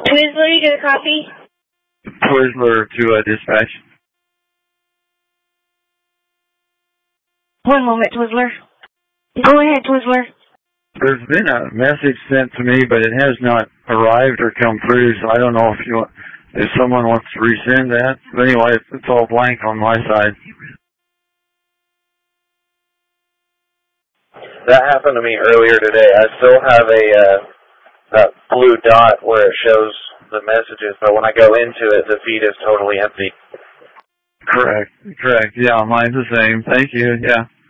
Twizzler, you get a copy? Twizzler to dispatch. One moment, Twizzler. Go ahead, Twizzler. There's been a message sent to me, but it has not arrived or come through, so I don't know if someone wants to resend that. But anyway, it's all blank on my side. That happened to me earlier today. I still have that blue dot where it shows the messages, but when I go into it, the feed is totally empty. Correct. Yeah, mine's the same. Thank you. Yeah.